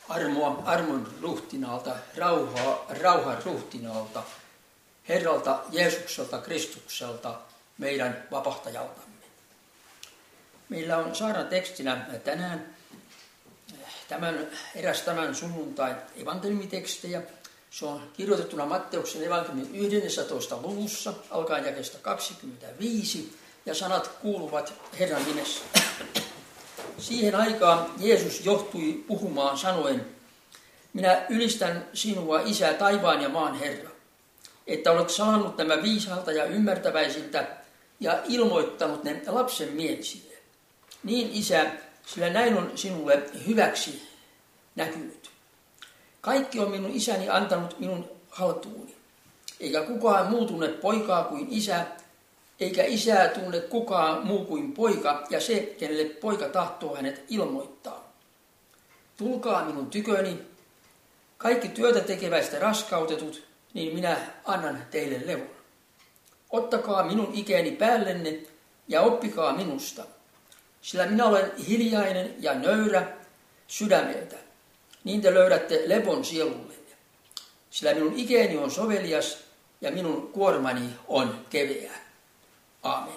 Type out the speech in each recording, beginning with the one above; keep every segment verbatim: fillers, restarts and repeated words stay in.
armoa armon ruhtinaalta, rauhaa, rauhan ruhtinaalta, Herralta Jeesukselta Kristukselta, meidän vapahtajaltamme. Meillä on saarnan tekstinä tänään tämän, eräs tämän sunnuntain evankeliumitekstejä. Se on kirjoitettuna Matteuksen evankeliumin yhdennentoista luvussa, alkaen jakeesta kaksikymmentäviisi, ja sanat kuuluvat Herran nimessä. Siihen aikaan Jeesus johtui puhumaan sanoen, minä ylistän sinua, Isä, taivaan ja maan Herra, että olet saanut nämä viisaalta ja ymmärtäväisiltä ja ilmoittanut ne lapsen mielisille. Niin, Isä, sillä näin on sinulle hyväksi näkynyt. Kaikki on minun isäni antanut minun haltuuni, eikä kukaan muu tunne poikaa kuin isä, eikä isää tunne kukaan muu kuin poika, ja se, kenelle poika tahtoo hänet ilmoittaa. Tulkaa minun tyköni, kaikki työtä tekeväistä raskautetut, niin minä annan teille levon. Ottakaa minun ikäni päällenne ja oppikaa minusta, sillä minä olen hiljainen ja nöyrä sydämeltä. Niin te löydätte levon sielullenne, sillä minun ikäni on sovelias ja minun kuormani on keveä. Aamen.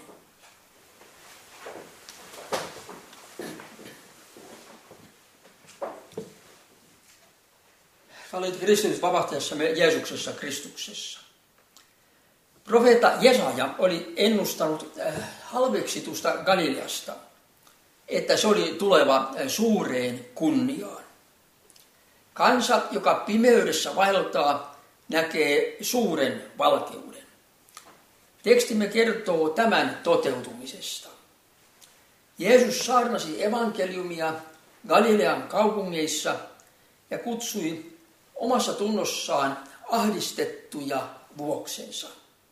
Olet kristillis vapahtajassamme Jeesuksessa Kristuksessa. Profeetta Jesaja oli ennustanut halveksitusta Galileasta, että se oli tuleva suureen kunniaan. Kansa, joka pimeydessä vaeltaa, näkee suuren valkeuden. Tekstimme kertoo tämän toteutumisesta. Jeesus saarnasi evankeliumia Galilean kaupungeissa ja kutsui omassa tunnossaan ahdistettuja vuoksensa.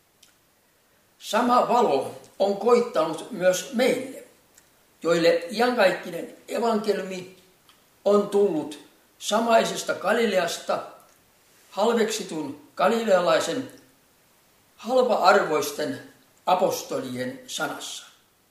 Sama valo on koittanut myös meille, joille iankaikkinen evankeliumi on tullut samaisesta Galileasta halveksitun galilealaisen halpa-arvoisten apostolien sanassa.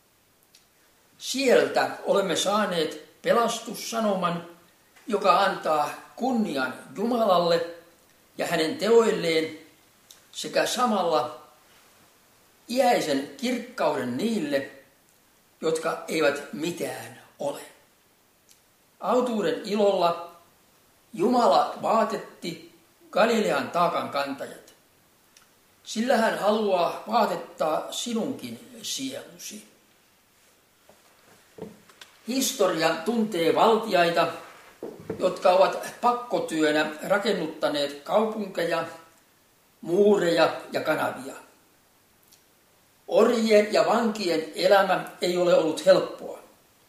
Sieltä olemme saaneet pelastussanoman, joka antaa kunnian Jumalalle ja hänen teoilleen sekä samalla iäisen kirkkauden niille, jotka eivät mitään ole. Autuuden ilolla Jumala vaatetti Galilean taakan kantajat. Sillä hän haluaa vaatettaa sinunkin sielusi. Historia tuntee valtiaita, jotka ovat pakkotyönä rakennuttaneet kaupunkeja, muureja ja kanavia. Orjien ja vankien elämä ei ole ollut helppoa.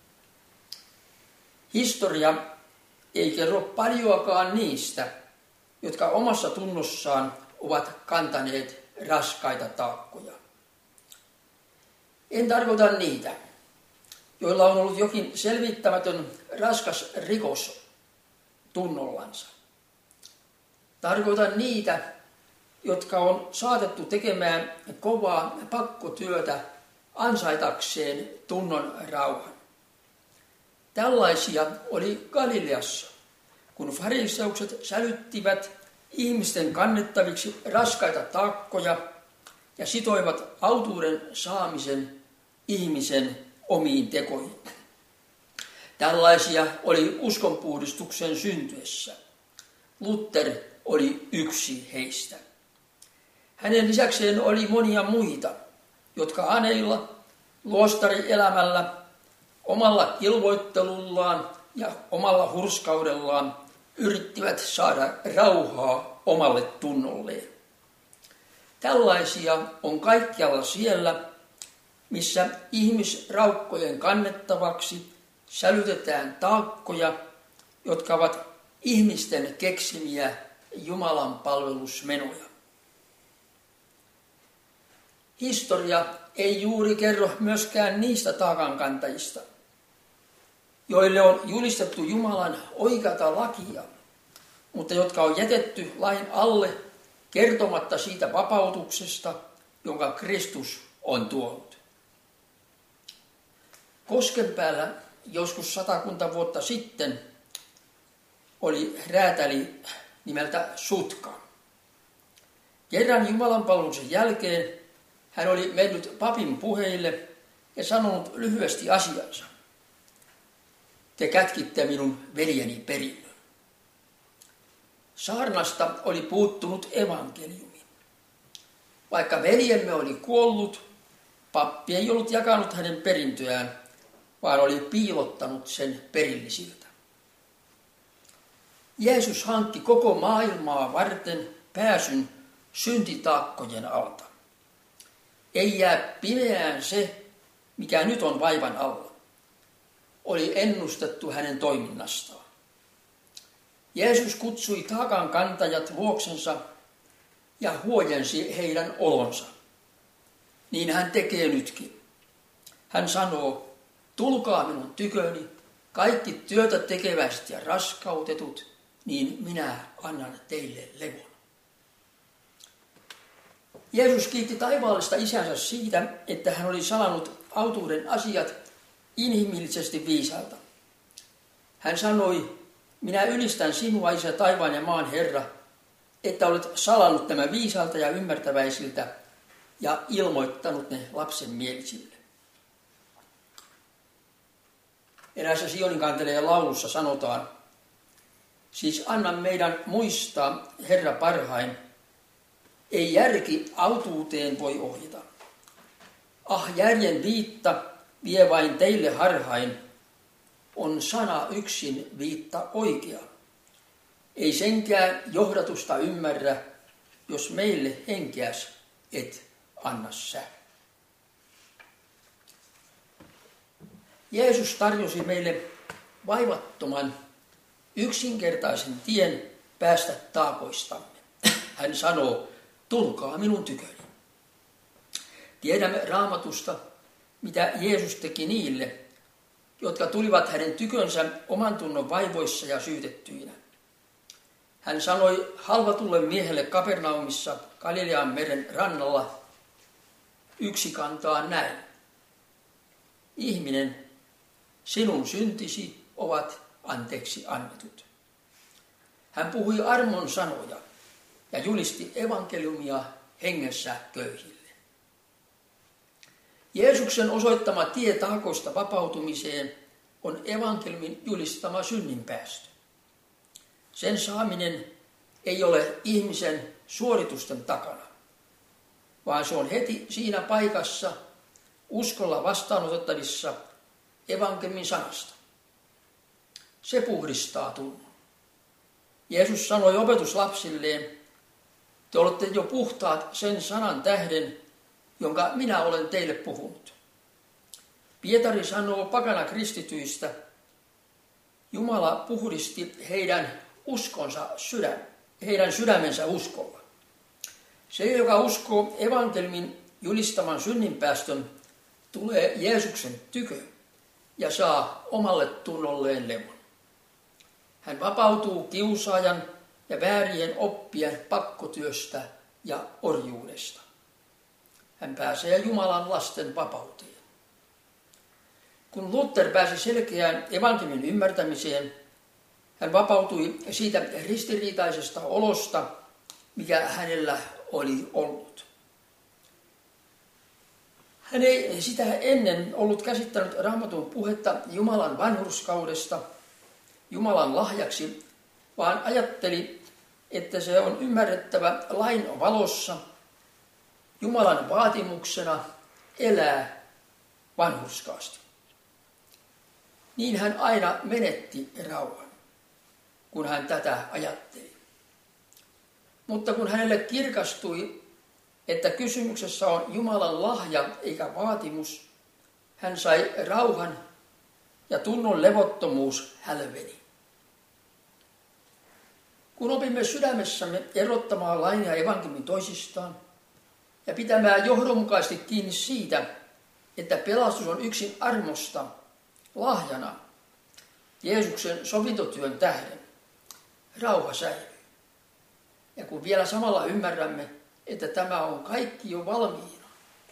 Historia ei kerro paljoakaan niistä, jotka omassa tunnossaan ovat kantaneet raskaita taakkoja. En tarkoita niitä, joilla on ollut jokin selvittämätön raskas rikos tunnollansa. Tarkoitan niitä, jotka on saatettu tekemään kovaa pakkotyötä ansaitakseen tunnon rauhan. Tällaisia oli Galileassa, kun fariseukset sälyttivät ihmisten kannettaviksi raskaita taakkoja ja sitoivat autuuden saamisen ihmisen omiin tekoihin. Tällaisia oli uskonpuhdistuksen syntyessä. Luther oli yksi heistä. Hänen lisäkseen oli monia muita, jotka aneilla, luostarielämällä, omalla kilvoittelullaan ja omalla hurskaudellaan yrittivät saada rauhaa omalle tunnolleen. Tällaisia on kaikkialla siellä, missä ihmisraukkojen kannettavaksi sälytetään taakkoja, jotka ovat ihmisten keksimiä Jumalan palvelusmenoja. Historia ei juuri kerro myöskään niistä taakankantajista, joille on julistettu Jumalan oikeata lakia, mutta jotka on jätetty lain alle kertomatta siitä vapautuksesta, jonka Kristus on tuonut. Kosken päällä joskus satakunta vuotta sitten oli räätäli nimeltä Sutka. Kerran jumalanpalveluksen jälkeen hän oli mennyt papin puheille ja sanonut lyhyesti asiansa. Te kätkitte minun veljeni perinnön. Saarnasta oli puuttunut evankeliumi. Vaikka veljemme oli kuollut, pappi ei ollut jakanut hänen perintöään, vaan oli piilottanut sen perillisiltä. Jeesus hankki koko maailmaa varten pääsyn syntitaakkojen alta. Ei jää pimeään se, mikä nyt on vaivan alla. Oli ennustettu hänen toiminnastaan. Jeesus kutsui taakan kantajat luoksensa ja huojensi heidän olonsa. Niin hän tekee nytkin. Hän sanoo, tulkaa minun tyköni, kaikki työtä tekeväiset ja raskautetut, niin minä annan teille levon. Jeesus kiitti taivaallista isänsä siitä, että hän oli salannut autuuden asiat inhimillisesti viisaalta. Hän sanoi, minä ylistän sinua, Isä, taivaan ja maan Herra, että olet salannut nämä viisaalta ja ymmärtäväisiltä ja ilmoittanut ne lapsen mielisille. Eräässä Sionin kanteleen laulussa sanotaan, siis anna meidän muistaa, Herra parhain, ei järki autuuteen voi ohjata. Ah, järjen viitta vie vain teille harhain, on sana yksin viitta oikea. Ei senkään johdatusta ymmärrä, jos meille henkeäs et anna sä. Jeesus tarjosi meille vaivattoman, yksinkertaisen tien päästä taakoistamme. Hän sanoo, tulkaa minun tyköni. Tiedämme Raamatusta, mitä Jeesus teki niille, jotka tulivat hänen tykönsä oman tunnon vaivoissa ja syytettyinä. Hän sanoi halvatulle miehelle Kapernaumissa Galilean meren rannalla yksi kantaa näin. Ihminen, sinun syntisi ovat anteeksi annetut. Hän puhui armon sanoja ja julisti evankeliumia hengessä köyhille. Jeesuksen osoittama tie taakoista vapautumiseen on evankeliumin julistama synninpäästö. Sen saaminen ei ole ihmisen suoritusten takana, vaan se on heti siinä paikassa uskolla vastaanotettavissa evankeliumin sanasta. Se puhdistaa tunnon. Jeesus sanoi opetuslapsilleen, te olette jo puhtaat sen sanan tähden, jonka minä olen teille puhunut. Pietari sanoo pakana kristityistä, Jumala puhdisti heidän uskonsa sydän, heidän sydämensä uskolla. Se, joka uskoo evankeliumin julistaman synninpäästön, tulee Jeesuksen tykö ja saa omalle tunnolleen levon. Hän vapautuu kiusaajan ja väärien oppien pakkotyöstä ja orjuudesta. Hän pääsee Jumalan lasten vapauteen. Kun Luther pääsi selkeään evankeliumin ymmärtämiseen, hän vapautui siitä ristiriitaisesta olosta, mikä hänellä oli ollut. Hän ei sitä ennen ollut käsittänyt Raamatun puhetta Jumalan vanhurskaudesta Jumalan lahjaksi, vaan ajatteli, että se on ymmärrettävä lain valossa Jumalan vaatimuksena elää vanhurskaasti. Niin hän aina menetti rauhan, kun hän tätä ajatteli. Mutta kun hänelle kirkastui, että kysymyksessä on Jumalan lahja eikä vaatimus, hän sai rauhan ja tunnon levottomuus hälveni. Kun opimme sydämessämme erottamaan lain ja evankeliumin toisistaan ja pitämään johdonmukaisesti kiinni siitä, että pelastus on yksin armosta, lahjana, Jeesuksen sovintotyön tähden, rauha säilyy. Ja kun vielä samalla ymmärrämme, että tämä on kaikki jo valmiina,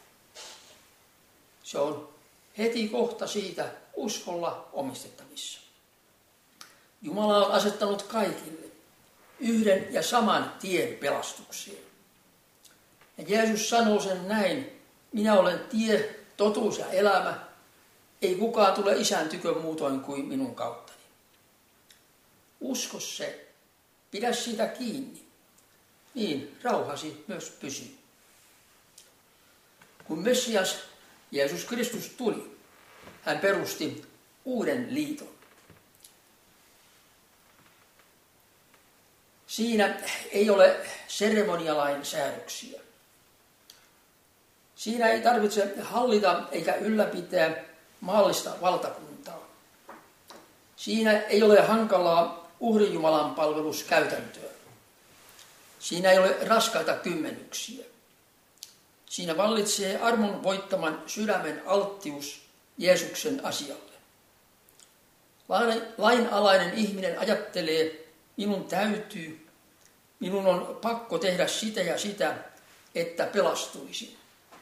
se on heti kohta siitä uskolla omistettavissa. Jumala on asettanut kaikille yhden ja saman tien pelastukseen. Ja Jeesus sanoo sen näin, minä olen tie, totuus ja elämä, ei kukaan tule Isän tykö muutoin kuin minun kauttani. Usko se, pidä siitä kiinni, niin rauhasi myös pysyy. Kun Messias Jeesus Kristus tuli, hän perusti uuden liiton. Siinä ei ole seremonialain säädöksiä. Siinä ei tarvitse hallita eikä ylläpitää maallista valtakuntaa. Siinä ei ole hankalaa uhrijumalan palveluskäytäntöä. Siinä ei ole raskaita kymmenyksiä. Siinä vallitsee armon voittaman sydämen alttius Jeesuksen asialle. Lainalainen ihminen ajattelee, minun täytyy, minun on pakko tehdä sitä ja sitä, että pelastuisin.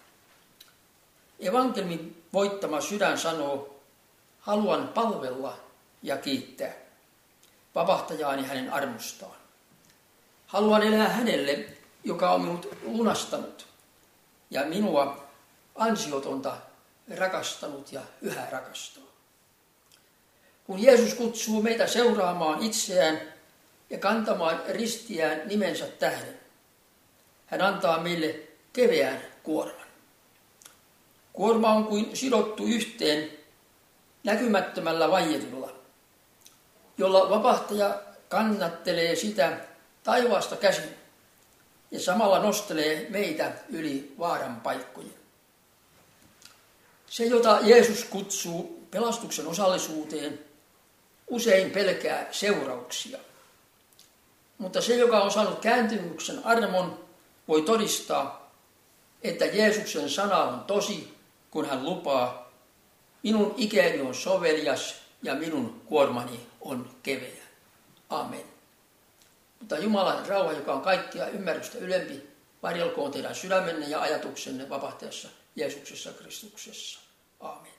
Evankelmin voittama sydän sanoo, haluan palvella ja kiittää vapahtajaani hänen armostaan. Haluan elää hänelle, joka on minut lunastanut ja minua ansiotonta rakastanut ja yhä rakastaa. Kun Jeesus kutsuu meitä seuraamaan itseään ja kantamaan ristiään nimensä tähden, hän antaa meille keveän kuorman. Kuorma on kuin sidottu yhteen näkymättömällä vaijerilla, jolla vapahtaja kannattelee sitä taivaasta käsin ja samalla nostelee meitä yli vaaran paikkojen. Se, jota Jeesus kutsuu pelastuksen osallisuuteen, usein pelkää seurauksia. Mutta se, joka on saanut kääntymyksen armon, voi todistaa, että Jeesuksen sana on tosi, kun hän lupaa, minun ikäni on sovelias ja minun kuormani on keveä. Amen. Mutta Jumalan rauha, joka on kaikkia ymmärrystä ylempi, varjelkoon teidän sydämenne ja ajatuksenne vapahtajassa Jeesuksessa Kristuksessa. Amen.